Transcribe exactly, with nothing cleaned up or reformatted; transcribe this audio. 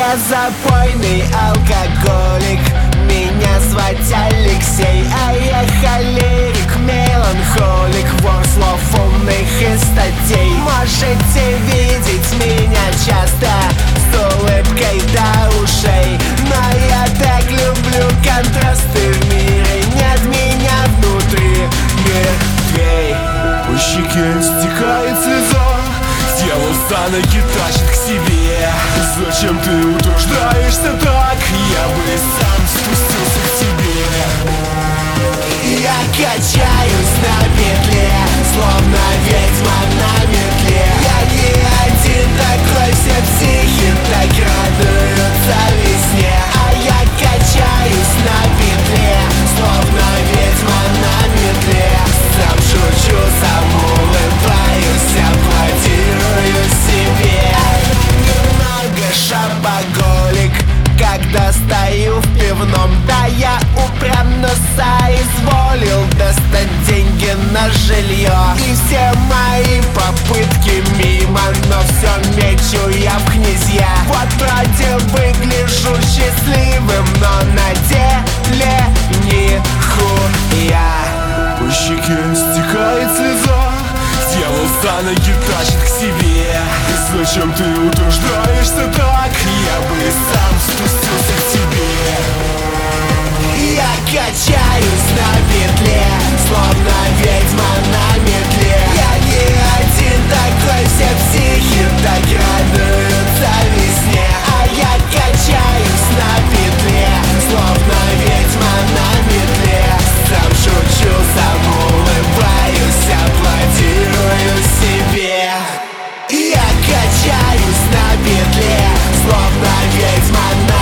Я запойный алкоголик, меня звать Алексей, а я холерик, меланхолик, вор слов умных и статей. Можете видеть меня часто с улыбкой до ушей, но я так люблю контрасты в мире, нет меня внутри мертвей. По щеке стекает слеза, дьявол за ноги тащит к себе. Зачем ты утруждаешься так? Я бы и сам спустился к тебе. Я качаюсь на петле, словно ведьма на метле. Я не один такой, все психи так радуются весне. А я качаюсь на петле, словно ведьма на метле. Сам шучу, сам улыбаюсь, аплодирую себе. Немного шопоголик, когда стою в пивном. Да, я упрямо соизволил достать деньги на жилье. И все мои попытки мимо, но все мечу я в князья. Вот вроде выгляжу счастливым, но на деле нихуя. По щеке стекает слеза, дьявол за ноги тащит к себе. Зачем ты утруждаешься так? Я бы и сам спустился к тебе. Я качаюсь на петле, словно ведьма на метле. Я не один такой, все психи так радуются весне. А я качаюсь на петле, словно ведьма на метле. Сам шучу, сам улыбаюсь, аплодирую себе. Я качаюсь на петле, словно ведьма на